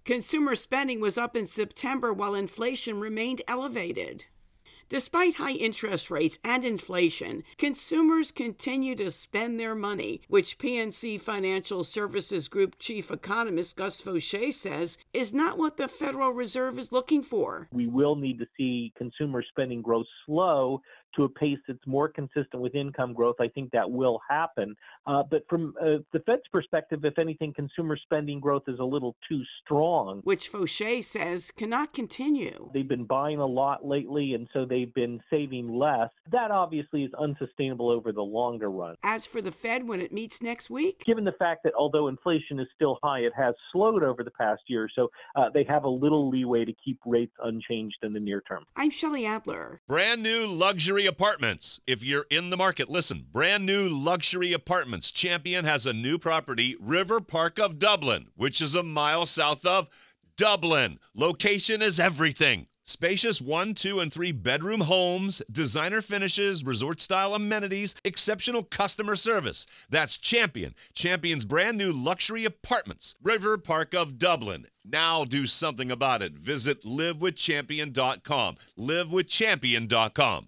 Consumer spending was up in September while inflation remained elevated. Despite high interest rates and inflation, consumers continue to spend their money, which PNC Financial Services Group Chief Economist Gus Faucher says is not what the Federal Reserve is looking for. We will need to see consumer spending grow slow to a pace that's more consistent with income growth. I think that will happen. But from the Fed's perspective, if anything, consumer spending growth is a little too strong. Which Faucher says cannot continue. They've been buying a lot lately, and so they've been saving less. That obviously is unsustainable over the longer run. As for the Fed when it meets next week? Given the fact that although inflation is still high, it has slowed over the past year, so they have a little leeway to keep rates unchanged in the near term. I'm Shelley Adler. Brand new luxury apartments. If you're in the market, listen. Brand new luxury apartments. Champion has a new property, River Park of Dublin, which is a mile south of Dublin. Location is everything. Spacious 1, 2, and 3 bedroom homes, designer finishes, resort-style amenities, exceptional customer service. That's Champion. Champion's brand new luxury apartments, River Park of Dublin. Now do something about it. Visit livewithchampion.com. livewithchampion.com.